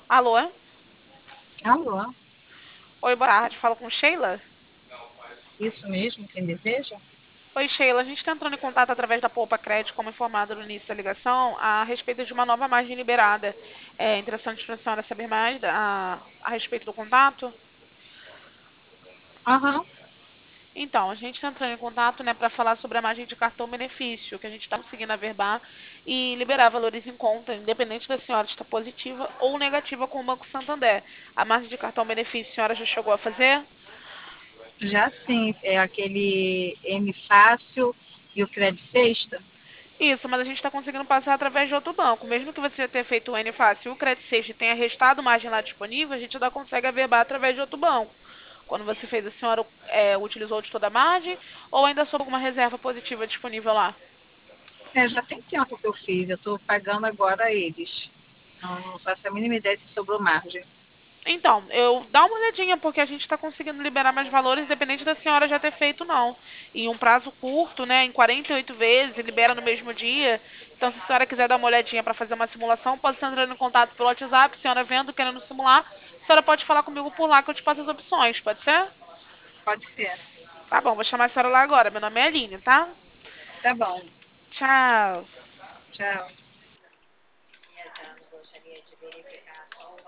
Alô? Alô, Oi, boa tarde. Falo com Sheila? isso mesmo, quem deseja? Oi, Sheila. A gente está entrando em contato através da Poupa Crédito, como informado no início da ligação, a respeito de uma nova margem liberada. É interessante para a senhora saber mais a respeito do contato? Aham, Então, a gente está entrando em contato, né, para falar sobre a margem de cartão benefício, que a gente está conseguindo averbar e liberar valores em conta, independente da senhora estar positiva ou negativa com o Banco Santander. A margem de cartão benefício, a senhora já chegou a fazer? já sim, é aquele M Fácil e o Credit Sexta. Isso, mas a gente está conseguindo passar através de outro banco. Mesmo que você já tenha feito o N fácil e o Credit Safe tenha restado margem lá disponível, a gente ainda consegue averbar através de outro banco. Quando você fez, a senhora utilizou de toda a margem ou ainda sobrou alguma reserva positiva disponível lá? Já tem tempo que eu fiz, eu estou pagando agora eles. Não faço a mínima ideia se sobrou margem. Então, eu dá uma olhadinha, porque a gente está conseguindo liberar mais valores, independente da senhora já ter feito, não. Em um prazo curto, né? Em 48 vezes, e libera no mesmo dia. Então, se a senhora quiser dar uma olhadinha para fazer uma simulação, pode estar entrando em contato pelo WhatsApp, a senhora vendo, querendo simular. A senhora pode falar comigo por lá que eu te passo as opções, pode ser? Pode ser. Tá bom, vou chamar a senhora lá agora. Meu nome é Aline, tá? Tá bom, Tchau. tchau.